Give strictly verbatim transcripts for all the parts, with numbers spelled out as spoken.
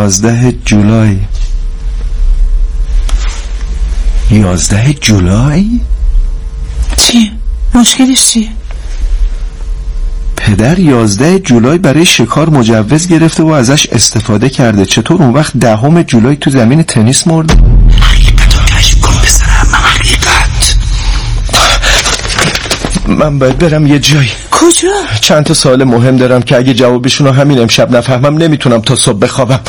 یازده جولای. یازده جولای؟ چیه؟ مشکلش چیه؟ پدر یازده جولای برای شکار مجوز گرفته و ازش استفاده کرده. چطور اون وقت دهم جولای تو زمین تنیس مرده؟ حقیقت رو کشف کن پسرم. حقیقت. من باید برم یه جایی. کجا؟ چند تا سوال مهم دارم که اگه جوابشون رو همین امشب نفهمم نمیتونم تا صبح بخوابم.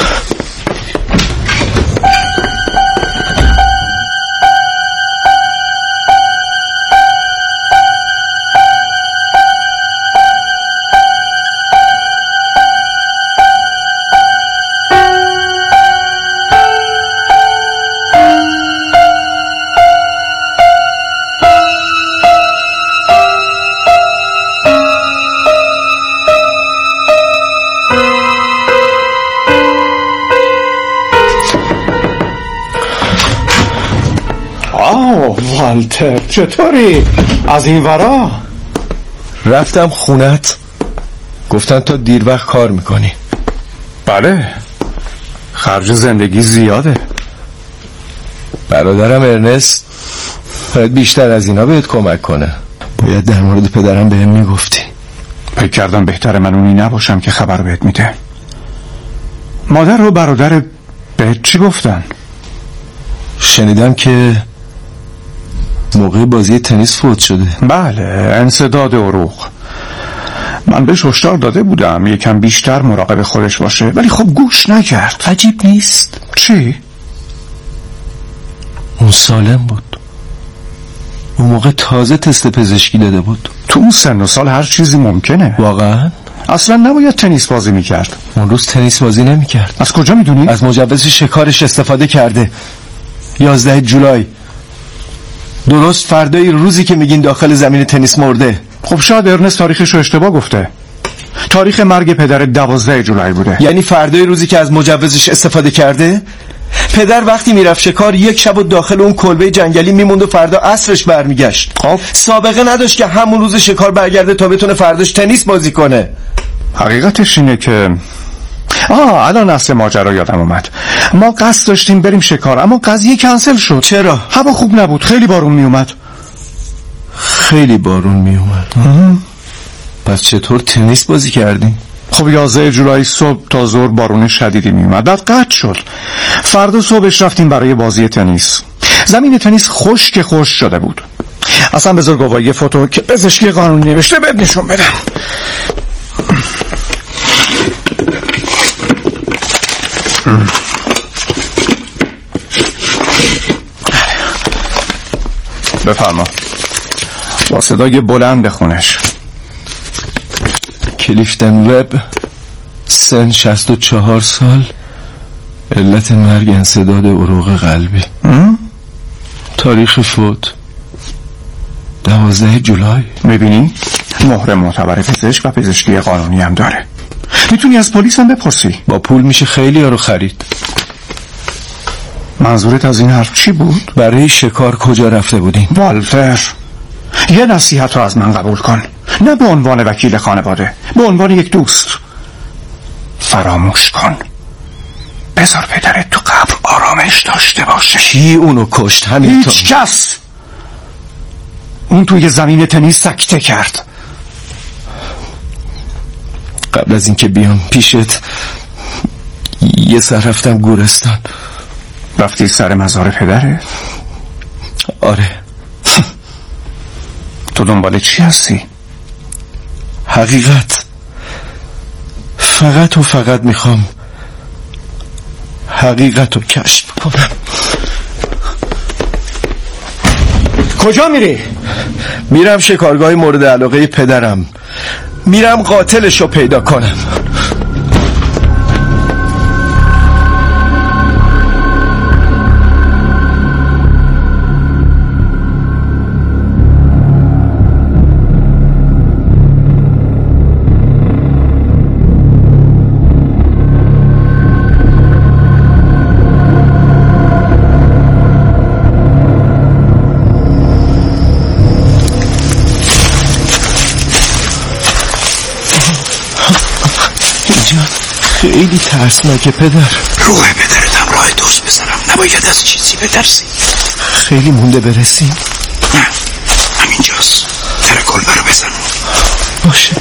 والتر چطوری؟ از این ورا؟ رفتم خونت، گفتن تا دیر وقت کار میکنی. بله، خرج زندگی زیاده. برادرم ارنست باید بیشتر از اینا بهت کمک کنه. باید در مورد پدرم بهم میگفتی. فکر کردم بهتره من اونی نباشم که خبر بهت میده. مادر و برادر بهت چی گفتن؟ شنیدم که موقع بازی تنیس فوت شده. بله، انسداد عروق. من بهش هشدار داده بودم یکم بیشتر مراقب خودش باشه، ولی خب گوش نکرد. عجیب نیست؟ چی؟ اون سالم بود. اون موقع تازه تست پزشکی داده بود. تو اون سن و سال هر چیزی ممکنه. واقعا؟ اصلا نباید تنیس بازی میکرد. اون روز تنیس بازی نمیکرد. از کجا میدونی؟ از مجوز شکارش استفاده کرده. یازده جولای، درست فردای روزی که میگین داخل زمین تنیس مرده. خب شاید ارنست تاریخش رو اشتباه گفته. تاریخ مرگ پدر دوازده جولای بوده. یعنی فردای روزی که از مجوزش استفاده کرده؟ پدر وقتی میرفت شکار یک شب و داخل اون کلبه جنگلی میموند و فردا عصرش برمیگشت. خب سابقه نداشت که همون روز شکار برگرده تا بتونه فرداش تنیس بازی کنه. حقیقتش اینه که آه الان اصل ماجرا یادم اومد. ما قصد داشتیم بریم شکار اما قضیه کنسل شد. چرا؟ هوا خوب نبود، خیلی بارون می اومد. خیلی بارون می اومد. پس چطور تنیس بازی کردیم؟ خب یازده جولای صبح تا ظهر بارون شدیدی می اومد، بعد قطع شد. فردا صبحش رفتیم برای بازی تنیس. زمین تنیس خشک خشک شده بود. اصلا بذار گواهی فوتو که پزشکی قانونی نوشته بهت نشون بدم. بفرما. با صدای بلند بخونش. کلیفتن وب، سن شصت و چهار سال، علت مرگ انسداد عروق قلبی. تاریخ فوت دوازده جولای. میبینی؟ مهر معتبر پزشک و پزشکی قانونی هم داره. میتونی از پلیس هم بپرسی. با پول میشه خیلی ها رو خرید. منظورت از این حرف چی بود؟ برای شکار کجا رفته بودیم؟ والتر، یه نصیحت رو از من قبول کن. نه به عنوان وکیل خانواده، به عنوان یک دوست. فراموش کن. بذار پدرت تو قبر آرامش داشته باشه. کی اونو کشت؟ همینطور. هیچ کس. اون توی زمین تنیس سکته کرد. قبل از اینکه بیام پیشت یه سر رفتم گورستان. رفتی سر مزار پدره؟ آره. تو دنبال چی هستی؟ حقیقت. فقط و فقط میخوام حقیقت رو کشف کنم. کجا میری؟ میرم شکارگاه مورد علاقه پدرم. میرم قاتلش رو پیدا کنم. خیلی ترسناکه پدر. روح پدرتم راه دوست بزنم، نباید از چیزی بترسی. خیلی مونده برسیم؟ نه همینجاست، در کلبه رو بزن. باشه.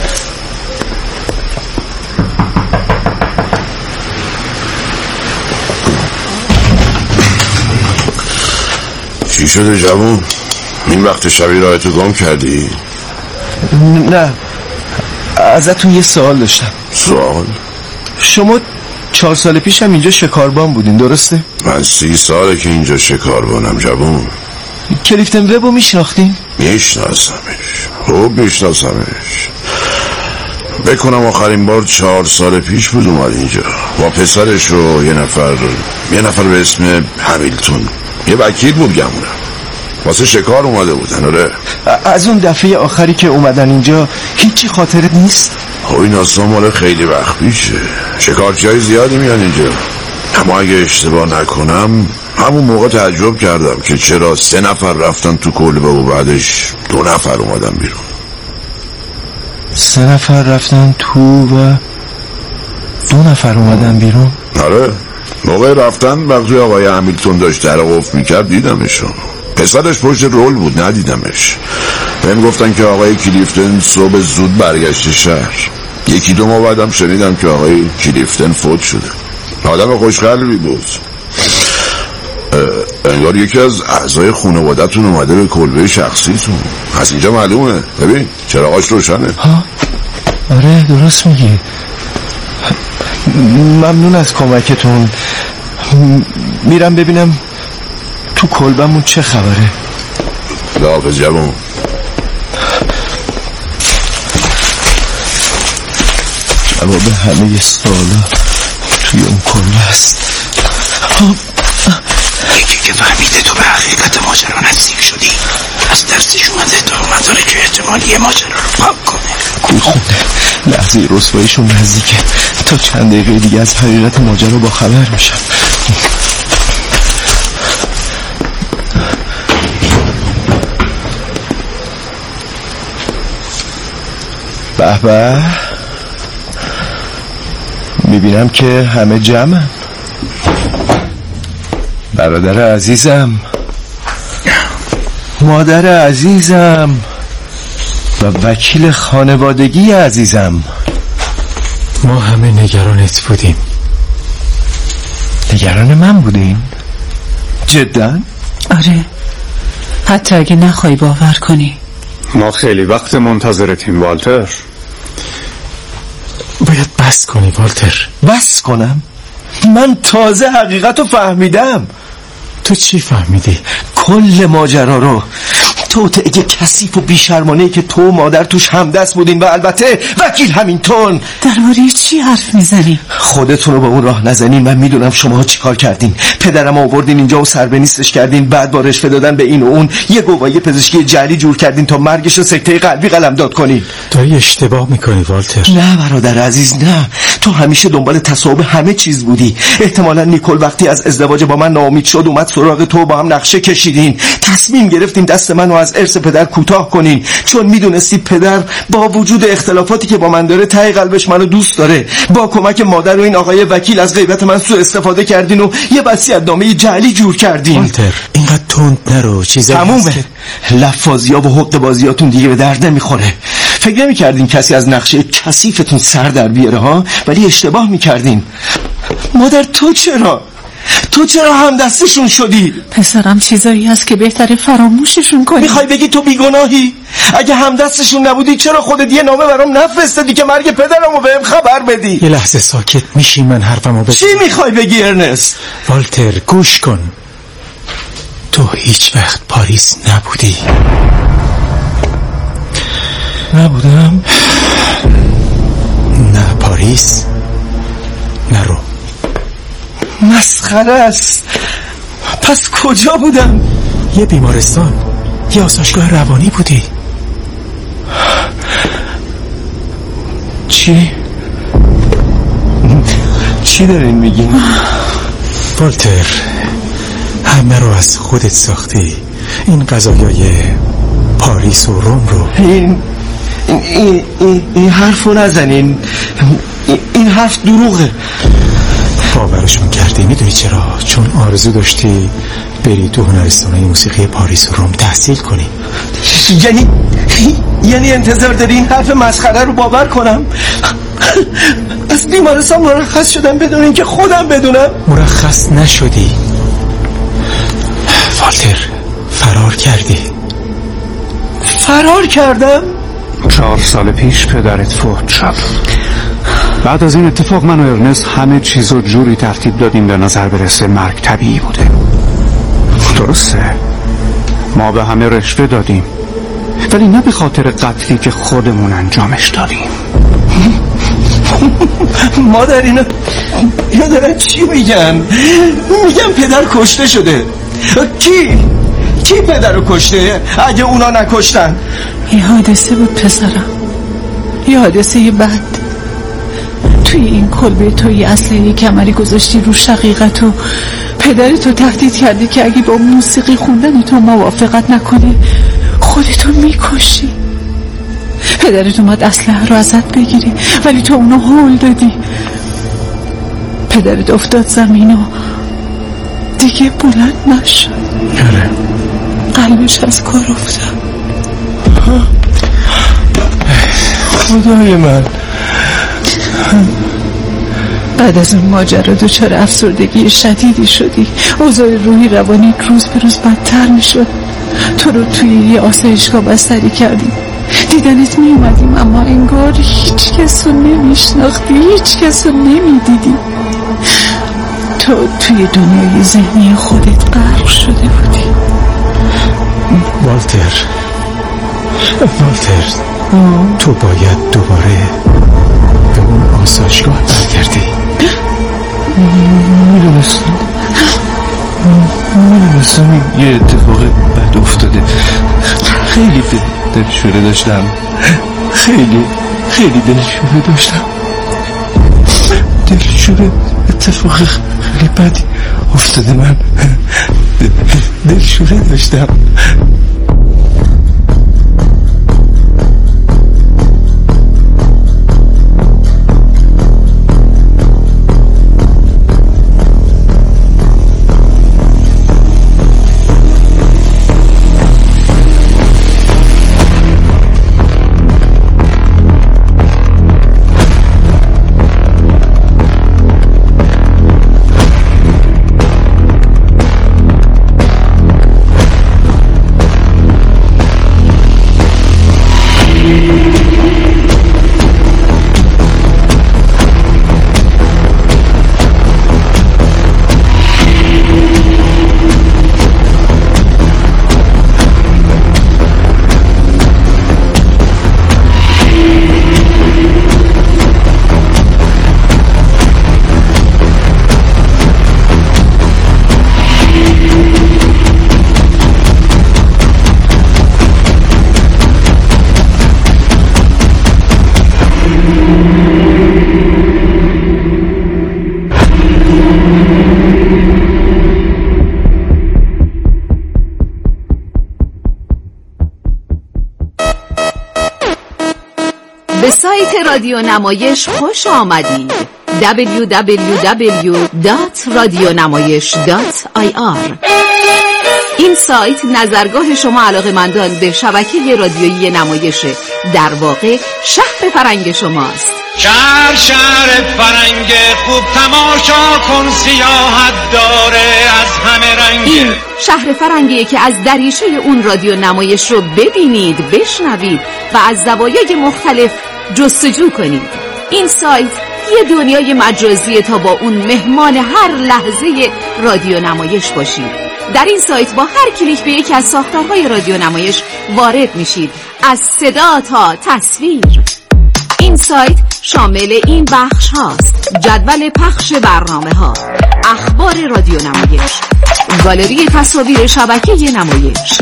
چی شده جوون؟ این وقت شبی راهتو گم کردی؟ نه ازتون یه سوال داشتم. سوال؟ شما چهار سال پیش هم اینجا شکاربان بودین درسته؟ من سی ساله که اینجا شکاربانم جوون. کلیفتن وبو میشناختین؟ میشناسمش، خوب میشناسمش. بکنم آخرین بار چهار سال پیش بود اومد اینجا با پسرش و یه نفر یه نفر به اسم همیلتون، یه وکیل بود گمونم، واسه شکار اومده بودن. آره از اون دفعه آخری که اومدن اینجا هیچی خاطرت نیست؟ خب این اصلا مال خیلی وقت پیشه. شکارچی های زیادی میان اینجا، اما اگه اشتباه نکنم همون موقع تعجب کردم که چرا سه نفر رفتن تو کلبه و بعدش دو نفر اومدن بیرون. سه نفر رفتن تو و دو نفر اومدن بیرون؟ آره موقع رفتن وقتی آقای همیلتون داشت در قفل میکرد دیدمشون. پسرش پشت رول بود ندیدمش. بهم گفتن که آقای کلیفتن صبح زود برگشت شهر. یکی دو ماه بعدم شنیدم که آقای کلیفتن فوت شده. آدم خوشقلبی بود. انگار یکی از اعضای خانواده‌تون اومده به کلبه شخصیتون. از اینجا معلومه. ببین چراغاش روشنه. ها آره درست میگی. ممنون از کمکتون. میرم ببینم تو کلبمون چه خبره. خداحافظ جوان. جواب همه سوالا توی اون کلبه است. یکی که فهمیده تو به حقیقت ماجرا نزدیک شدی، از دستش اومده تا مدارک احتمالی ماجرا رو پاک کنه. کوخونه لحظه رسواییشون نزدیکه. تا چند دقیقه دیگه از حقیقت ماجرا با خبر میشم. به به میبینم که همه جمع. برادر عزیزم، مادر عزیزم و وکیل خانوادگی عزیزم. ما همه نگرانت بودیم. نگران من بودین؟ جدا؟ آره، حتی اگه نخوای باور کنی. ما خیلی وقت منتظرتیم والتر. باید بس کنی والتر. بس کنم؟ من تازه حقیقت رو فهمیدم. تو چی فهمیدی؟ کل ماجرا رو. توطئه کثیف و بیشرمانه‌ای که تو و مادر توش همدست بودین و البته وکیل همینتون. درباره چی حرف میزنی؟ خودتون رو به اون راه نزنین. من میدونم شماها چی کار کردین. پدرم آوردین اینجا و سر به نیستش کردین. بعد با رشوه دادن به این و اون یه گواهی پزشکی جعلی جور کردین تا مرگش رو سکته قلبی قلمداد کنین. داری اشتباه میکنی والتر. نه برادر عزیز نه. تو همیشه دنبال تصاحب همه چیز بودی. احتمالا نیکول وقتی از ازدواج با من ناامید شد اومد سراغ تو، با هم نقشه کشیدین. تصمیم گرفتین دست منو از ارث پدر کوتاه کنین چون میدونستی پدر با وجود اختلافاتی که با من داره ته قلبش منو دوست داره. با کمک مادر و این آقای وکیل از غیبت من سوء استفاده کردین و یه وصیت‌نامه جعلی جور کردین. والتر اینقدر تند نرو. چیزایی تمومه. لفاظیا و حق بازیاتون دیگه به درد نمیخوره. فکر نمی‌کردین کسی از نقشه کثیفتون سر در بیاره ها، ولی اشتباه می‌کردین. مادر تو چرا؟ تو چرا هم دستشون شدی؟ پسرم چیزایی هست که بهتره فراموششون کنی. میخوای بگی تو بیگناهی؟ اگه هم دستشون نبودی چرا خودت یه نامه برام نفرستادی که مرگ پدرمو بهم خبر بدی؟ یه لحظه ساکت میشی من حرفمو بزنم. چی میخوای بگی ارنست؟ والتر گوش کن. تو هیچ وقت پاریس نبودی. نبودم؟ نه پاریس نه روم. مسخره است. پس کجا بودم؟ یه بیمارستان، یه آسایشگاه روانی بودی. چی؟ چی دارین میگین؟ والتر همه رو از خودت ساختی. این قضایای پاریس و روم رو. این این این, این حرفو نزنین. این حرف دروغه. باورش میکردی. میدونی چرا؟ چون آرزو داشتی بری تو هنرستان‌های موسیقی پاریس و روم تحصیل کنی. یعنی یعنی انتظار داری این حرف مسخره رو باور کنم؟ از بیمارستان مرخص شدم بدون اینکه خودم بدونم. مرخص نشدی والتر، فرار کردی. فرار کردم؟ چهار سال پیش پدرت فوت شد. بعد از این اتفاق من و ارنست همه چیزو جوری ترتیب دادیم به نظر برسه مرگ طبیعی بوده. درسته ما به همه رشوه دادیم، ولی نه به خاطر قتلی که خودمون انجامش دادیم. مادر اینا اینا دارن چی میگن؟ میگن پدر کشته شده. کی؟ کی پدر رو کشته اگه اونا نکشتن؟ یه حادثه بود پسرم، یه حادثه بد. توی این کلبه توی اصلی کمری گذاشتی رو شقیقت و پدرتو تهدید کردی که اگه با موسیقی خوندن تو موافقت نکنی خودتو میکشی. پدرت اومد اسلحه رو ازت بگیری ولی تو اونو هول دادی. پدرت افتاد زمین و دیگه بلند نشد. آره قلبش از کار افتاد. خدای من. بعد از اون ماجرا دچار افسردگی شدیدی شدی. اوضاع روحی روانی روز به روز بدتر میشد. تو رو توی یه آسایشگاه بستری کردیم. دیدنت می اومدیم اما انگار هیچ کس رو نمیشناختی، هیچ کس رو نمیدیدی. تو توی دنیای ذهنی خودت غرق شده بودی. والتر والتر تو باید دوباره به اون آسایشگاه برگردی. میدونستم میدونستم یه اتفاق بد افتاده. خیلی دلشوره داشتم، خیلی خیلی دلشوره داشتم. دلشوره اتفاق خیلی بدی افتاده. من دلشوره داشتم. به سایت رادیو نمایش خوش آمدید. دبلیو دبلیو دبلیو دات رادیونمایش دات آی آر. این سایت نظرگاه شما علاقه‌مندان به شبکه رادیویی نمایشه. در واقع شهر فرنگ شماست. شهر شهر فرنگ خوب تماشا کن، سیاحت داره از همه رنگ. این شهر فرنگیه که از دریچه اون رادیو نمایش رو ببینید، بشنوید و از زوایای مختلف جستجو کنید. این سایت یه دنیای مجازیه تا با اون مهمان هر لحظه رادیو نمایش باشید. در این سایت با هر کلیک به یکی از ساختارهای رادیو نمایش وارد میشید، از صدا تا تصویر. این سایت شامل این بخش هاست: جدول پخش برنامه ها، اخبار رادیو نمایش، گالری تصاویر شبکه نمایش،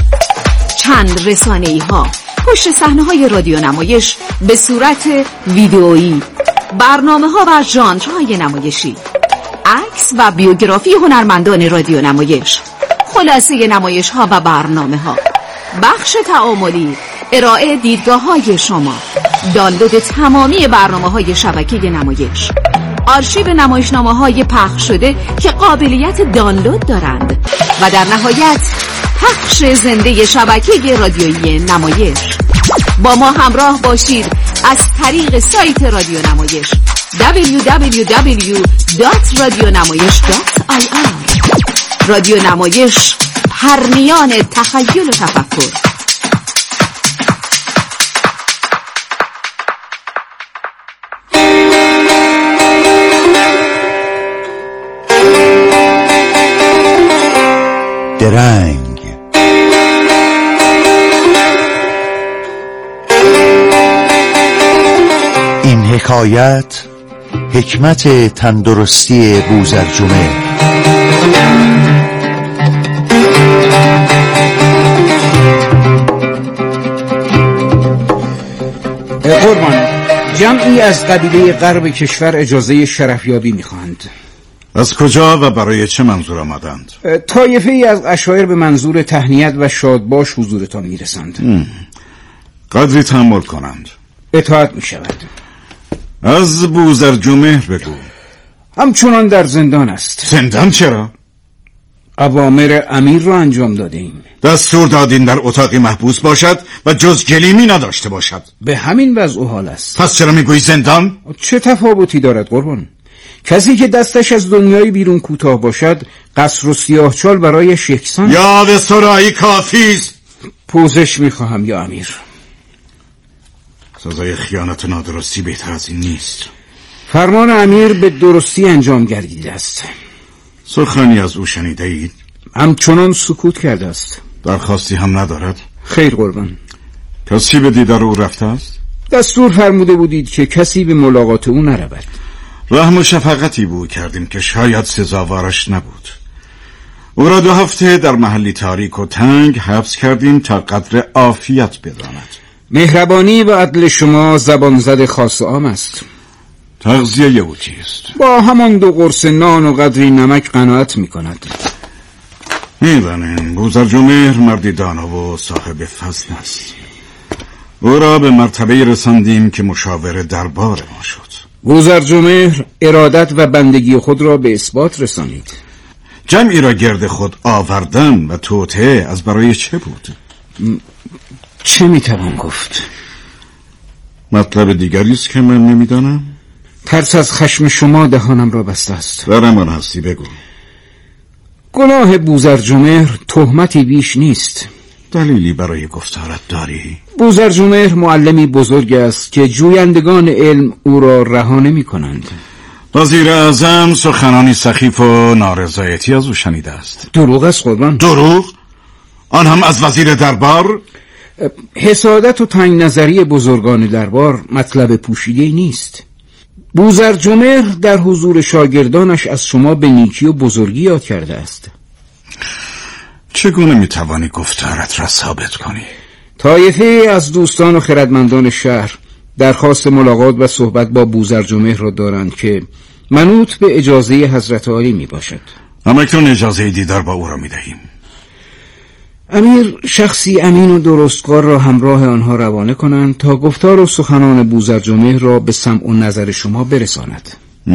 چند رسانه‌ای ها، پشت صحنه های رادیو نمایش به صورت ویدئویی، برنامه ها و ژانرهای نمایشی، عکس و بیوگرافی هنرمندان رادیو نمایش، خلاصه نمایش ها و برنامه ها، بخش تعاملی، ارائه دیدگاه های شما، دانلود تمامی برنامه‌های شبکه نمایش، آرشیو نمایشنامه‌های پخش شده که قابلیت دانلود دارند و در نهایت پخش زنده شبکه رادیویی نمایش. با ما همراه باشید از طریق سایت رادیو نمایش دبلیو دبلیو دبلیو دات رادیو نمایش دات آی آر. رادیو نمایش، پرنیان تخیل و تفکر. درنگ این حکایت حکمت تندرستی بوزرجمه. قربان، جمعی از قبیله غرب کشور اجازه شرفیابی میخواهند. از کجا و برای چه منظور آمدند؟ طایفه ای از عشایر به منظور تهنیت و شادباش حضورتان میرسند. قدری تحمل کنند. اطاعت میشود. از بوزرجمهر بگو. همچنان در زندان است. زندان چرا؟ اوامر امیر را انجام دادیم. دستور دادین در اتاقی محبوس باشد و جز گلیمی نداشته باشد. به همین وضع و حال است. پس چرا میگویی زندان؟ چه تفاوتی دارد قربان؟ کسی که دستش از دنیای بیرون کوتاه باشد قصر و سیاهچال برایش یکسان. یاد سرایی کافیست. پوزش میخواهم یا امیر. سزای خیانت و نادرستی بهتر از این نیست. فرمان امیر به درستی انجام گردیده است. سخنی از او شنیده اید؟ همچنان سکوت کرده است. درخواستی هم ندارد؟ خیر قربان. کسی به دیدار او رفته است؟ دستور فرموده بودید که کسی به ملاقات او نرود. رحم و شفقتی به او کردیم که شاید سزاوارش نبود. او را دو هفته در محلی تاریک و تنگ حبس کردیم تا قدر عافیت بداند. مهربانی و عدل شما زبان زد خاص عام است. تغذیه او چیست؟ با همان دو قرص نان و قدری نمک قناعت می کند. میدانیم بوزرجمهر مردی دانا و صاحب فضل است. او را به مرتبه رساندیم که مشاور دربار ما شد. بوزرجمهر ارادت و بندگی خود را به اثبات رسانید. جمعی را گرد خود آوردن و توطئه از برای چه بود؟ م... چه میتوان گفت؟ مطلب دیگری است که من نمیدانم. ترس از خشم شما دهانم را بسته است. در امان هستی بگو. گناه بوزرجمهر تهمتی بیش نیست. دلیلی برای گفتارت داری؟ بوزرجمهر معلمی بزرگ است که جویندگان علم او را رها نمی کنند. وزیر اعظم سخنانی سخیف و نارضایتی از او شنیده است. دروغ است قربان. دروغ؟ آن هم از وزیر دربار؟ حسادت و تنگ نظری بزرگان دربار مطلب پوشیده نیست. بوزرجمهر در حضور شاگردانش از شما به نیکی و بزرگی یاد کرده است. چگونه میتوانی گفتارت را ثابت کنی؟ طایفه از دوستان و خردمندان شهر درخواست ملاقات و صحبت با بوزرجمهر را دارند که منوط به اجازه حضرت عالی می باشد. همکنون اجازه دیدار با او را می دهیم. امیر شخصی امین و درستکار را همراه آنها روانه کنند تا گفتار و سخنان بوزرجمهر را به سمع و نظر شما برساند.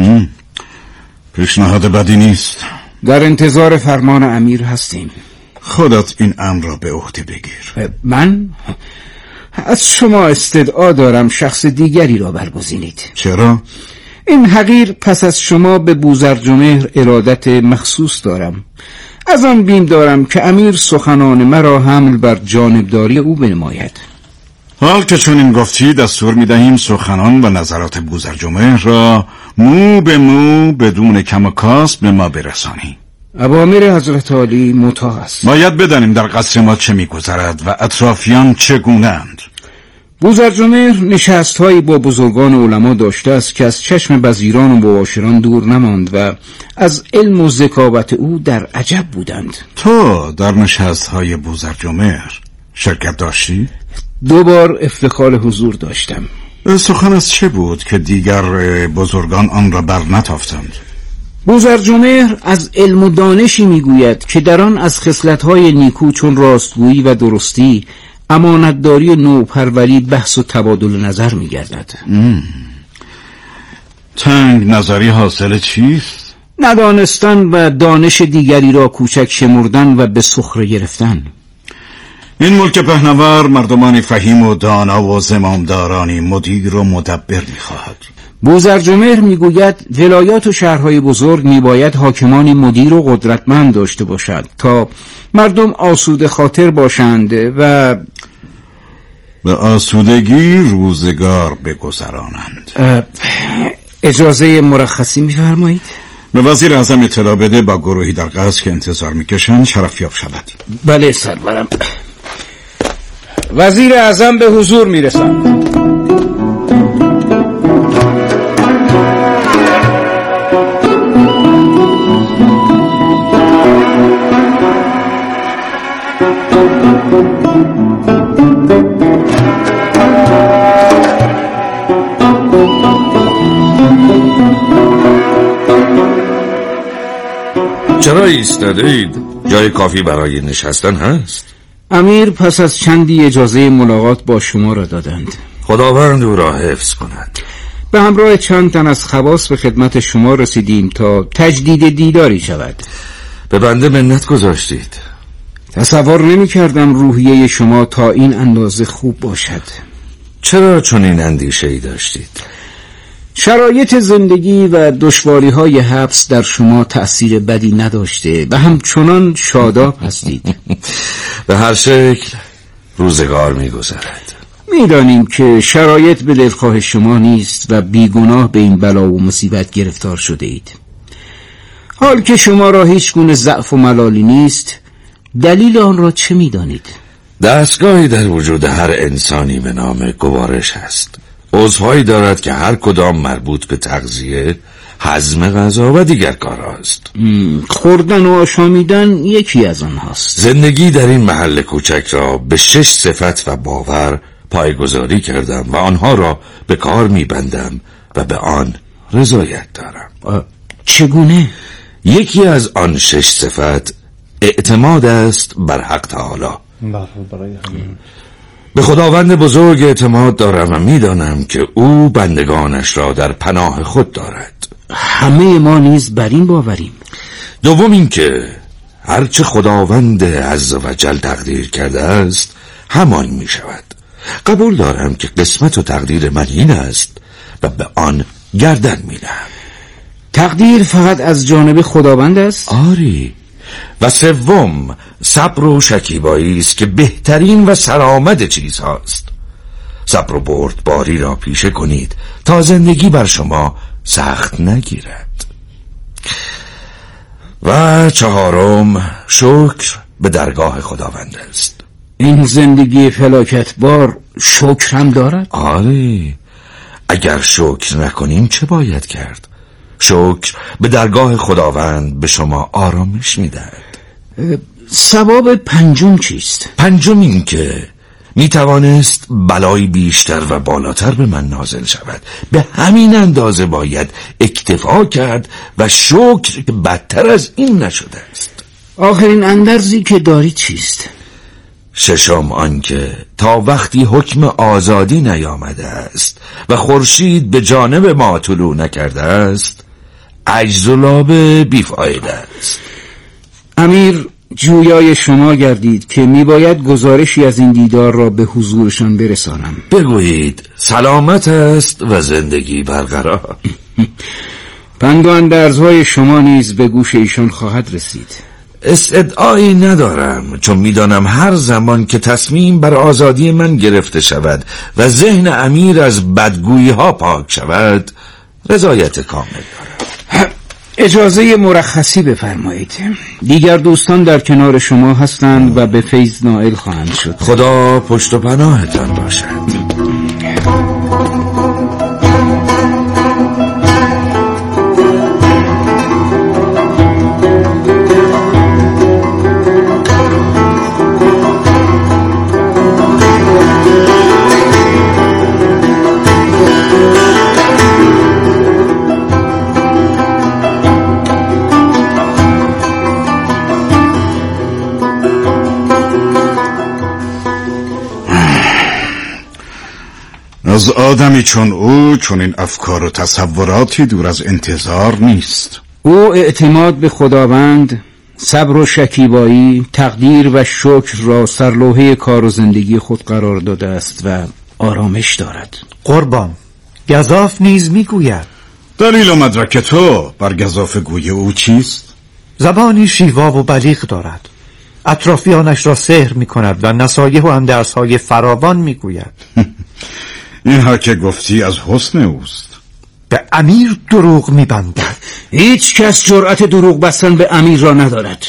پیشنهاد بدی نیست. در انتظار فرمان امیر هستیم. خودت این امر را به عهده بگیر. من؟ از شما استدعا دارم شخص دیگری را برگزینید. چرا؟ این حقیر پس از شما به بوزرجمهر ارادت مخصوص دارم. از آن بیم دارم که امیر سخنان مرا حمل بر جانبداری او بنماید. حال که چون این گفتی دستور می دهیم سخنان و نظرات بوزرجمهر را مو به مو بدون کم و کاست به ما برسانی. اوامر حضرت عالی مطاع است. باید بدانیم در قصر ما چه می گذرد و اطرافیان چگونه اند. بوزرجمهر نشست‌هایی با بزرگان علما داشته است که از چشم وزیران و مباشران دور نماند و از علم و ذکاوت او در عجب بودند. تو در نشست‌های بوزرجمهر شرکت داشتی؟ دو بار افتخار حضور داشتم. سخن از چه بود که دیگر بزرگان آن را بر نتافتند؟ بوزرجمهر از علم و دانشی میگوید که در آن از خصلت‌های نیکو چون راستگویی و درستی، امانتداری و نوپروری بحث و تبادل نظر می‌گردد. تنگ نظری حاصل چیست؟ ندانستن و دانش دیگری را کوچک شمردن و به سخره گرفتن. این ملک پهناور مردمانی فهیم و دانا و زمامدارانی مدیر و مدبر می‌خواهد. بوزرجمهر میگوید ولایات و شهرهای بزرگ میباید حاکمانی مدیر و قدرتمند داشته باشد تا مردم آسوده خاطر باشند و به آسودگی روزگار بگذرانند. اجازه مرخصی میفرمایید؟ به وزیر اعظم اطلاع بده با گروهی در قصر که انتظار میکشن شرفیاب شود. بله سرورم. وزیر اعظم به حضور میرسند. چرا ایستاده اید؟ جای کافی برای نشستن هست؟ امیر پس از چندی اجازه ملاقات با شما را دادند. خداوند او را حفظ کند. به همراه چند تن از خواص به خدمت شما رسیدیم تا تجدید دیداری شود. به بنده منت گذاشتید. تصور نمی کردم روحیه شما تا این اندازه خوب باشد. چرا چنین اندیشه‌ای داشتید؟ شرایط زندگی و دشواری‌های حبس در شما تأثیر بدی نداشته و همچنان شاداب هستید. به هر شکل روزگار می‌گذرد. می‌دانیم که شرایط به دلخواه شما نیست و بیگناه به این بلا و مصیبت گرفتار شده اید. حال که شما را هیچ گونه ضعف و ملالی نیست، دلیل آن را چه می‌دانید؟ دستگاهی در وجود هر انسانی به نام گوارش هست. عضوهایی دارد که هر کدام مربوط به تغذیه، هضم غذا و دیگر کارهاست. خوردن و آشامیدن یکی از آنهاست. زندگی در این محل کوچک را به شش صفت و باور پایگذاری کردم و آنها را به کار میبندم و به آن رضایت دارم. چگونه؟ یکی از آن شش صفت اعتماد است بر حق تعالی. به خداوند بزرگ اعتماد دارم و میدانم که او بندگانش را در پناه خود دارد. همه ما نیز بر این باوریم. دوم این که هرچه خداوند عزوجل تقدیر کرده است همان می شود. قبول دارم که قسمت و تقدیر من این است و به آن گردن می نهم. تقدیر فقط از جانب خداوند است؟ آری. و سوم صبر و شکیبایی است که بهترین و سرآمد چیز هاست. صبر و بردباری را پیشه کنید تا زندگی بر شما سخت نگیرد. و چهارم شکر به درگاه خداوند است. این زندگی فلاکت بار شکر هم دارد؟ آره. اگر شکر نکنیم چه باید کرد؟ شکر به درگاه خداوند به شما آرامش میدهد. ثواب پنجم چیست؟ پنجم این که می توانست بلایی بیشتر و بالاتر به من نازل شود. به همین اندازه باید اکتفا کرد و شکر که بدتر از این نشده است. آخرین اندرزی که داری چیست؟ ششم آن که تا وقتی حکم آزادی نیامده است و خورشید به جانب ما طلوع نکرده است عجز و لابه بیفایده است. امیر جویای شما گردید که میباید گزارشی از این دیدار را به حضورشان برسانم. بگویید سلامت است و زندگی برقرار. پند و اندرزهای شما نیز به گوش ایشان خواهد رسید. استدعایی ندارم، چون میدانم هر زمان که تصمیم بر آزادی من گرفته شود و ذهن امیر از بدگویی ها پاک شود رضایت کامل دارم. اجازه مرخصی بفرمایید. دیگر دوستان در کنار شما هستند و به فیض نائل خواهند شد. خدا پشت و پناهتان باشد. از آدمی چون او چون این افکار و تصوراتی دور از انتظار نیست. او اعتماد به خداوند، صبر و شکیبایی، تقدیر و شکر را سرلوحه کار و زندگی خود قرار داده است و آرامش دارد. قربان، گزاف نیز میگوید. دلیل و مدرک تو بر گزاف گوی او چیست؟ زبانی شیوا و بلیغ دارد، اطرافیانش را سحر می کند و نصایح و اندرس های فراوان می گوید. اینها که گفتی از حسن اوست. به امیر دروغ می بندد. هیچ کس جرأت دروغ بستن به امیر را ندارد.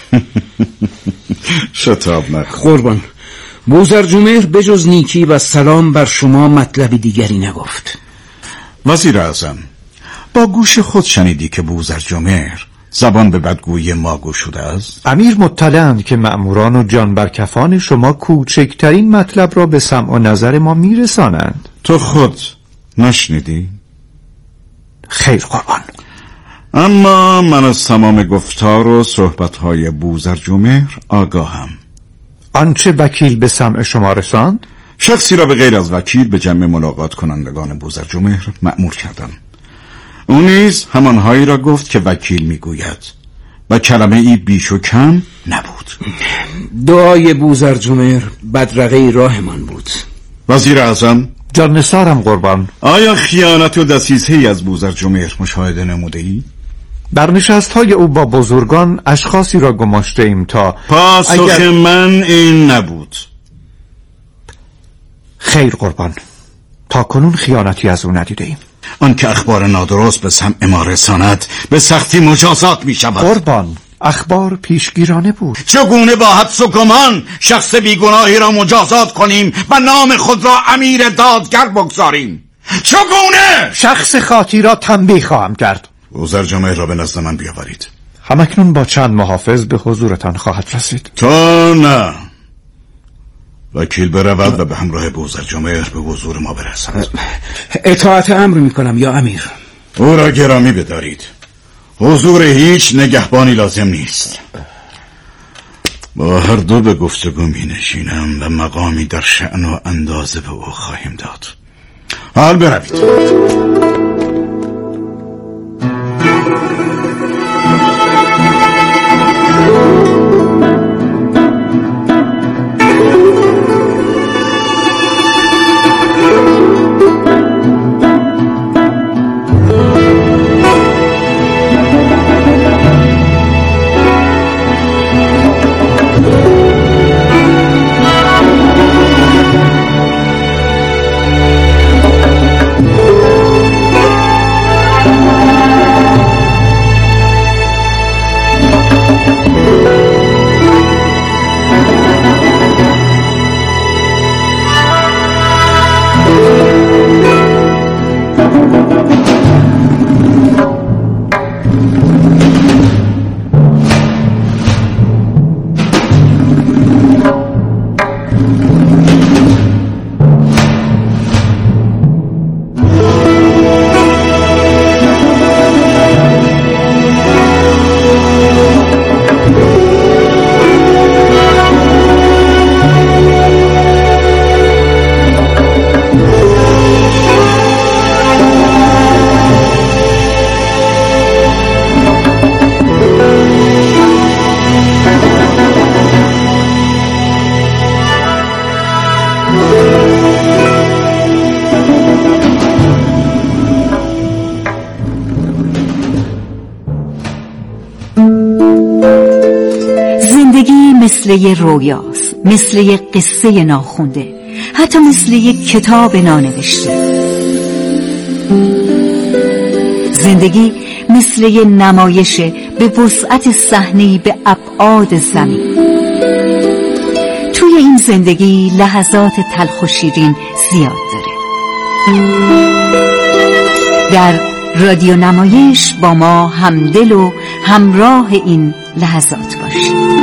شتاب نکن قربان، بوزرجمهر بجز نیکی و سلام بر شما مطلبی دیگری نگفت. وزیر اعظم، با گوش خود شنیدی که بوزرجمهر زبان به بدگویی ما گشوده است؟ امیر مطلعند که مأموران و جانبرکفان شما کوچکترین مطلب را به سمع و نظر ما میرسانند. تو خود نشنیدی؟ خیر قربان. اما من از تمام گفتار و صحبتهای بوزرجمهر آگاهم. آنچه وکیل به سمع شما رساند؟ شخصی را به غیر از وکیل به جمع ملاقات کنندگان بوزرجمهر مأمور کردم. او نیز همانهایی را گفت که وکیل میگوید و کلمه ای بیش و کم نبود. دعای بوزرجمهر بدرقه راهمان بود. وزیر اعظم، جان نثارم قربان. آیا خیانت و دسیسه‌ای از بوزرجمهر مشاهده نموده ای؟ در نشست‌های او با بزرگان اشخاصی را گماشته ایم تا پاسخ اگر... من این نبود. خیر قربان، تا کنون خیانتی از او ندیده ایم. آن که اخبار نادرست به سمع ما رساند به سختی مجازات می شود. قربان، اخبار پیشگیرانه بود. چگونه با حدس و گمان شخص بیگناهی را مجازات کنیم و نام خود را امیر دادگر بگذاریم؟ چگونه؟ شخص خاطی را تنبیه خواهم کرد. بوزرجمهر را به نزد من بیاورید. همکنون با چند محافظ به حضورتان خواهد رسید. تا نه، وکیل برود و به همراه بوزرجمهر به حضور ما برسد. اطاعت امر میکنم یا امیر. او را گرامی بدارید. حضور هیچ نگهبانی لازم نیست. با هر دو به گفتگو می نشینم و مقامی در شأن و اندازه به او خواهیم داد. حال بروید. مثل یه رویاست، مثل یه قصه ناخونده، حتی مثل یه کتاب نانوشته. زندگی مثل یه نمایشه به وسعت صحنه‌ای به ابعاد زمین. توی این زندگی لحظات تلخ و شیرین زیاد داره. در رادیو نمایش با ما همدل و همراه این لحظات باشید.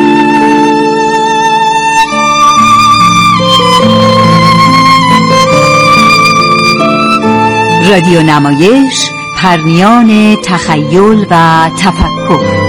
رادیو نمایش، پرنیان تخیل و تفکر.